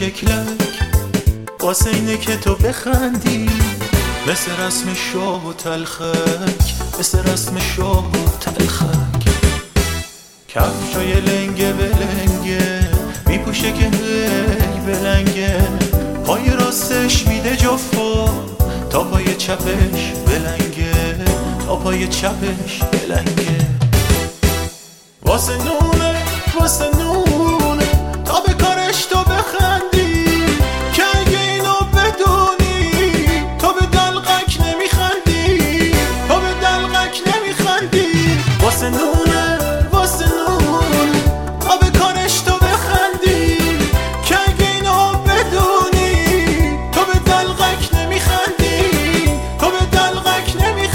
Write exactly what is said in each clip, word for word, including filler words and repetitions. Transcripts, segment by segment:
شکلک واسه اینه که تو بخندی، مثل رسم شاه و تلخک، مثل رسم شاه و تلخک. کفشای لنگه بلنگه میپوشه که هی بلنگه، پای راستش میده جفا تا پای چپش بلنگه، تا پای چپش بلنگه. واسه نونه واسه نونه تا به کارش تو بخندی، که اگه اینو بدونی تو به دلقک نمیخندی، تو به دلقک نمیخندی. واسه نونه واسه نونه تا به کارش تو بخندی، که اگه اینو بدونی تو به دلقک نمیخندی، تو به دلقک نمیخندی.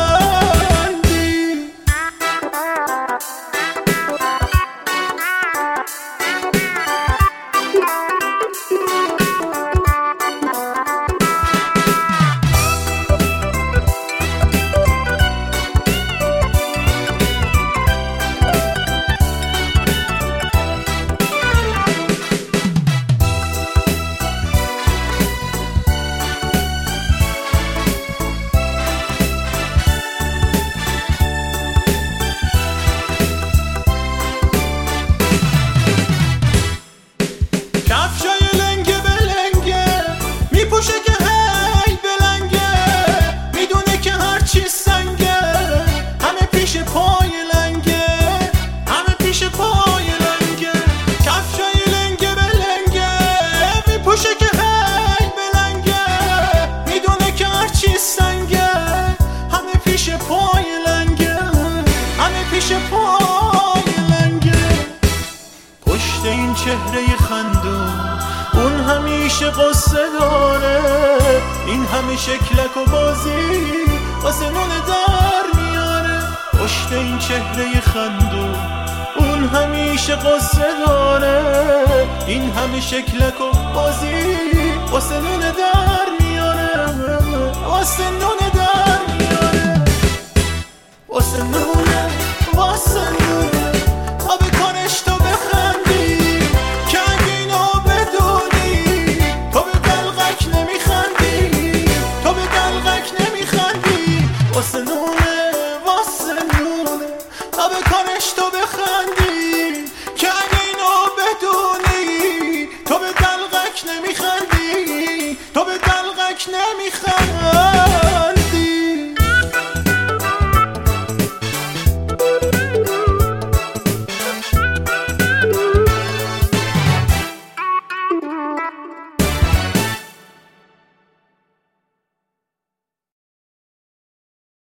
پشت این چهره خندون اون همیشه قصه داره، این همه شکلک و بازی واسه نونه در میاره. پشت این چهره خندون اون همیشه قصه داره، این همه شکلک و بازی واسه نونه در میاره، واسه نونه در میاره. واسه نونه واسه نونه تا به کارش تو بخندی، که اگه اینو بدونی تو به دلقک نمیخندی، تو به دلقک نمیخندی. واسه نونه واسه نونه تا به کارش تو بخندی، که اگه اینو بدونی تو به دلقک نمیخندی، تو به دلقک نمیخندی.